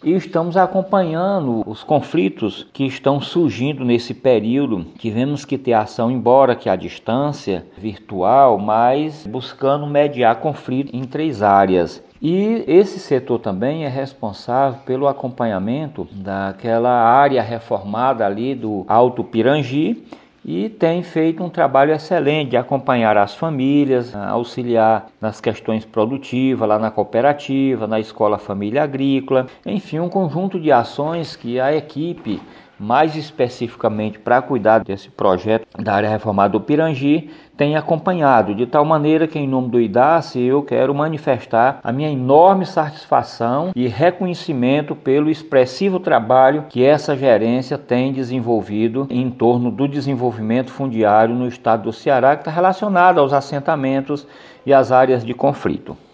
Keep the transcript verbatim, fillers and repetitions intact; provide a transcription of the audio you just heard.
e estamos acompanhando os conflitos que estão surgindo nesse período. Tivemos que ter ação, embora que à distância, virtual, mas buscando mediar conflito em três áreas. E esse setor também é responsável pelo acompanhamento daquela área reformada ali do Alto Pirangi, e tem feito um trabalho excelente de acompanhar as famílias, auxiliar nas questões produtivas, lá na cooperativa, na Escola Família Agrícola, enfim, um conjunto de ações que a equipe, mais especificamente para cuidar desse projeto da área reformada do Pirangi, tem acompanhado, de tal maneira que, em nome do IDACE, eu quero manifestar a minha enorme satisfação e reconhecimento pelo expressivo trabalho que essa gerência tem desenvolvido em torno do desenvolvimento fundiário no estado do Ceará, que está relacionado aos assentamentos e às áreas de conflito.